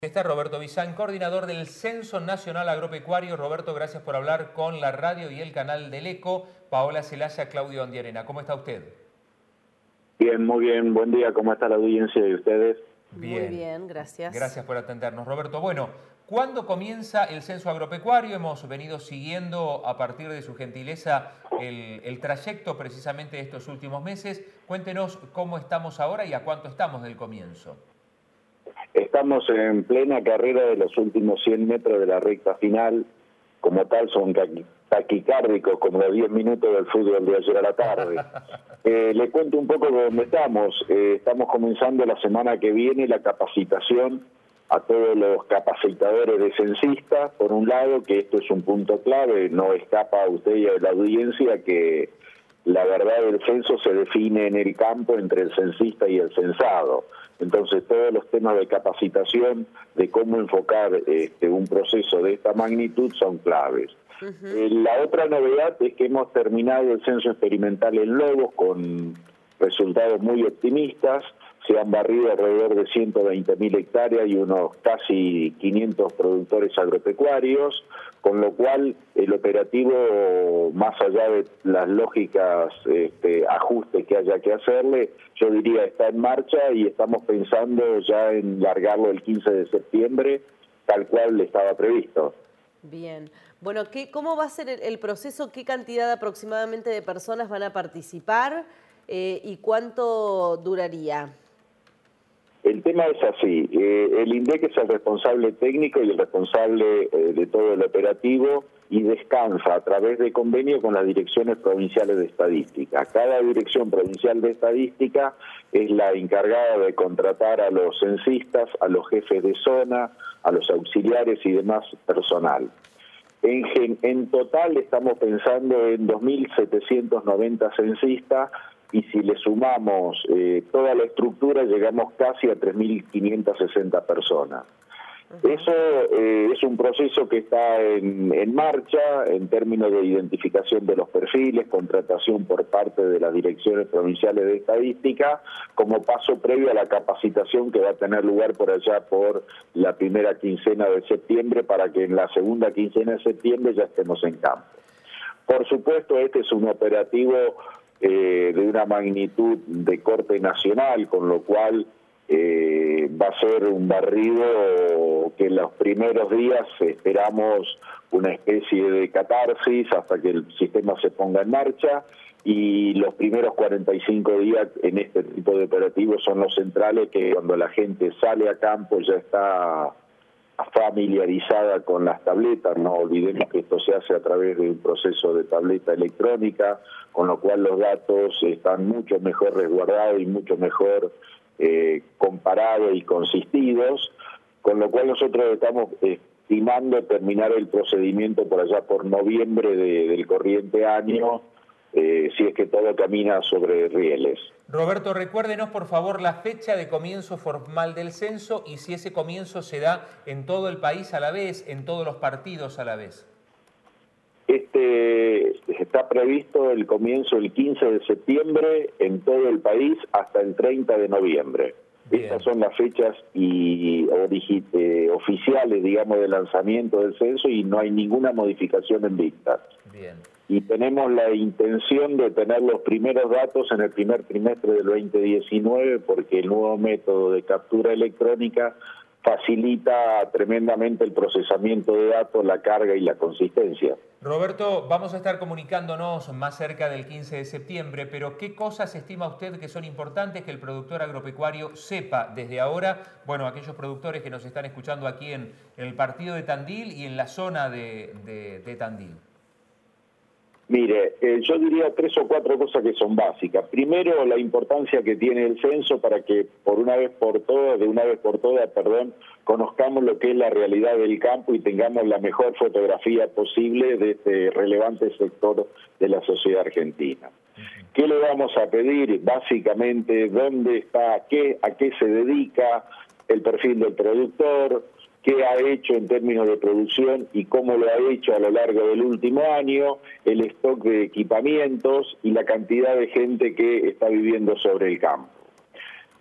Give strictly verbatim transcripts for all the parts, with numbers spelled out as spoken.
Está Roberto Bizán, coordinador del Censo Nacional Agropecuario. Roberto, gracias por hablar con la radio y el canal del ECO. Paola Celaya, Claudio Andiarena. ¿Cómo está usted? Bien, muy bien. Buen día. ¿Cómo está la audiencia de ustedes? Bien. Muy bien, gracias. Gracias por atendernos, Roberto. Bueno, ¿cuándo comienza el censo agropecuario? Hemos venido siguiendo a partir de su gentileza el, el trayecto precisamente de estos últimos meses. Cuéntenos cómo estamos ahora y a cuánto estamos del comienzo. Estamos en plena carrera de los últimos cien metros de la recta final. Como tal, son taquicárdicos, como los diez minutos del fútbol de ayer a la tarde. Eh, le cuento un poco de dónde estamos. Eh, estamos comenzando la semana que viene la capacitación a todos los capacitadores de censistas. Por un lado, que esto es un punto clave, no escapa a usted y a la audiencia que la verdad del censo se define en el campo entre el censista y el censado. Entonces, todos los temas de capacitación, de cómo enfocar este, un proceso de esta magnitud son claves. Uh-huh. eh, la otra novedad es que hemos terminado el censo experimental en Lobos con resultados muy optimistas. Se han barrido alrededor de ciento veinte mil hectáreas y unos casi quinientos productores agropecuarios, con lo cual el operativo, más allá de las lógicas este, ajustes que haya que hacerle, yo diría está en marcha y estamos pensando ya en largarlo el quince de septiembre, tal cual estaba previsto. Bien. Bueno, ¿qué, ¿cómo va a ser el, el proceso? ¿Qué cantidad aproximadamente de personas van a participar eh, y cuánto duraría? El tema es así, eh, el INDEC es el responsable técnico y el responsable eh, de todo el operativo y descansa a través de convenio con las direcciones provinciales de estadística. Cada dirección provincial de estadística es la encargada de contratar a los censistas, a los jefes de zona, a los auxiliares y demás personal. En, en total estamos pensando en dos mil setecientos noventa censistas, y si le sumamos eh, toda la estructura llegamos casi a tres mil quinientas sesenta personas. Uh-huh. Eso eh, es un proceso que está en, en marcha en términos de identificación de los perfiles, contratación por parte de las direcciones provinciales de estadística, como paso previo a la capacitación que va a tener lugar por allá por la primera quincena de septiembre, para que en la segunda quincena de septiembre ya estemos en campo. Por supuesto, este es un operativo Eh, de una magnitud de corte nacional, con lo cual eh, va a ser un barrido que en los primeros días esperamos una especie de catarsis hasta que el sistema se ponga en marcha, y los primeros cuarenta y cinco días en este tipo de operativos son los centrales, que cuando la gente sale a campo ya está familiarizada con las tabletas. No olvidemos que esto se hace a través de un proceso de tableta electrónica, con lo cual los datos están mucho mejor resguardados y mucho mejor eh, comparados y consistidos, con lo cual nosotros estamos estimando terminar el procedimiento por allá por noviembre de, del corriente año, eh, si es que todo camina sobre rieles. Roberto, recuérdenos por favor la fecha de comienzo formal del censo y si ese comienzo se da en todo el país a la vez, en todos los partidos a la vez. Este está previsto el comienzo el quince de septiembre en todo el país hasta el treinta de noviembre. Bien. Estas son las fechas y, eh, oficiales, digamos, de lanzamiento del censo, y no hay ninguna modificación en vista. Bien. Y tenemos la intención de tener los primeros datos en el primer trimestre del veinte diecinueve, porque el nuevo método de captura electrónica facilita tremendamente el procesamiento de datos, la carga y la consistencia. Roberto, vamos a estar comunicándonos más cerca del quince de septiembre, pero ¿qué cosas estima usted que son importantes que el productor agropecuario sepa desde ahora? Bueno, aquellos productores que nos están escuchando aquí en, en el partido de Tandil y en la zona de, de, de Tandil. Mire, eh, yo diría tres o cuatro cosas que son básicas. Primero, la importancia que tiene el censo para que por una vez por todas, de una vez por todas, perdón, conozcamos lo que es la realidad del campo y tengamos la mejor fotografía posible de este relevante sector de la sociedad argentina. ¿Qué le vamos a pedir? Básicamente, ¿dónde está, qué, a qué se dedica, el perfil del productor, qué ha hecho en términos de producción y cómo lo ha hecho a lo largo del último año, el stock de equipamientos y la cantidad de gente que está viviendo sobre el campo.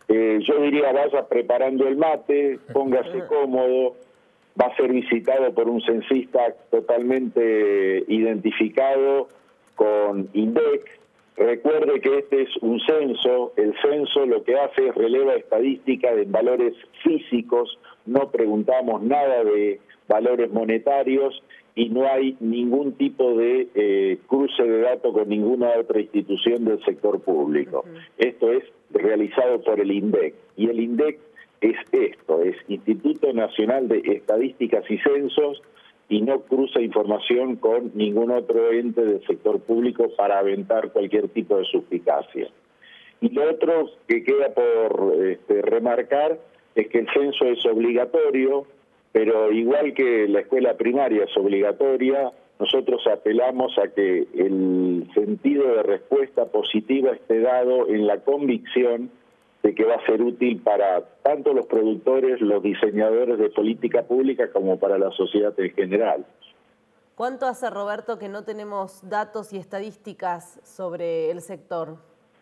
Eh, yo diría, vaya preparando el mate, póngase cómodo, va a ser visitado por un censista totalmente identificado con INDEC. Recuerde que este es un censo, el censo lo que hace es releva estadística de valores físicos, no preguntamos nada de valores monetarios y no hay ningún tipo de eh, cruce de datos con ninguna otra institución del sector público. Uh-huh. Esto es realizado por el INDEC y el INDEC es esto, es Instituto Nacional de Estadísticas y Censos y no cruza información con ningún otro ente del sector público para aventar cualquier tipo de suspicacia. Y lo otro que queda por este, remarcar es que el censo es obligatorio, pero igual que la escuela primaria es obligatoria, nosotros apelamos a que el sentido de respuesta positiva esté dado en la convicción de que va a ser útil para tanto los productores, los diseñadores de política pública, como para la sociedad en general. ¿Cuánto hace, Roberto, que no tenemos datos y estadísticas sobre el sector?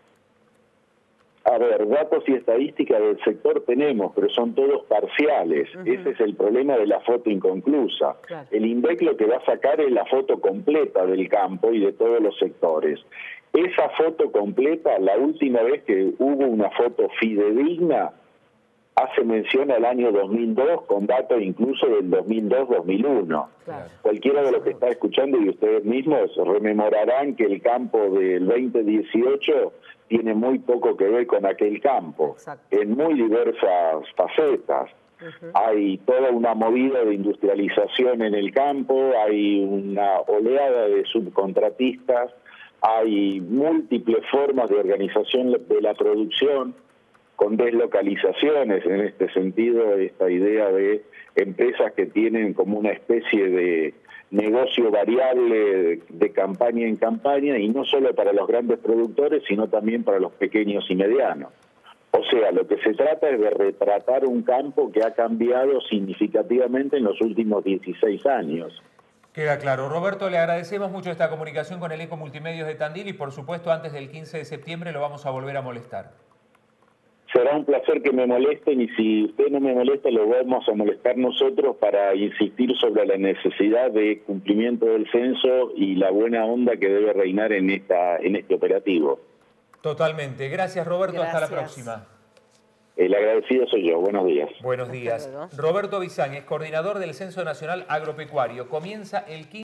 A ver, datos y estadísticas del sector tenemos, pero son todos parciales. Uh-huh. Ese es el problema de la foto inconclusa. Claro. El INDEC lo que va a sacar es la foto completa del campo y de todos los sectores. Esa foto completa, la última vez que hubo una foto fidedigna, hace mención al año dos mil dos, con datos incluso del dos mil dos dos mil uno. Claro. Cualquiera de los que está escuchando y ustedes mismos rememorarán que el campo del veinte dieciocho tiene muy poco que ver con aquel campo, exacto, en muy diversas facetas. Uh-huh. Hay toda una movida de industrialización en el campo, hay una oleada de subcontratistas, hay múltiples formas de organización de la producción, con deslocalizaciones, en este sentido, esta idea de empresas que tienen como una especie de negocio variable de, de campaña en campaña, y no solo para los grandes productores, sino también para los pequeños y medianos. O sea, lo que se trata es de retratar un campo que ha cambiado significativamente en los últimos dieciséis años. Queda claro. Roberto, le agradecemos mucho esta comunicación con el Eco Multimedios de Tandil y, por supuesto, antes del quince de septiembre lo vamos a volver a molestar. Será un placer que me molesten, y si usted no me molesta, lo vamos a molestar nosotros para insistir sobre la necesidad de cumplimiento del censo y la buena onda que debe reinar en esta en este operativo. Totalmente. Gracias, Roberto. Gracias. Hasta la próxima. El agradecido soy yo. Buenos días. Buenos días. Roberto Bisañez, coordinador del Censo Nacional Agropecuario. Comienza el quince